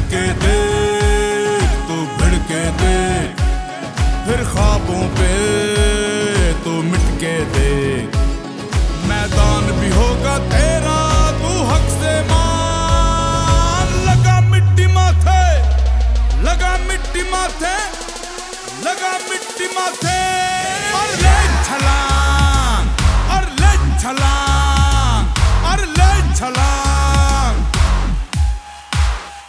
के देख, तू भिड़ के देख, फिर ख्वाबों पे तू मिट के देख।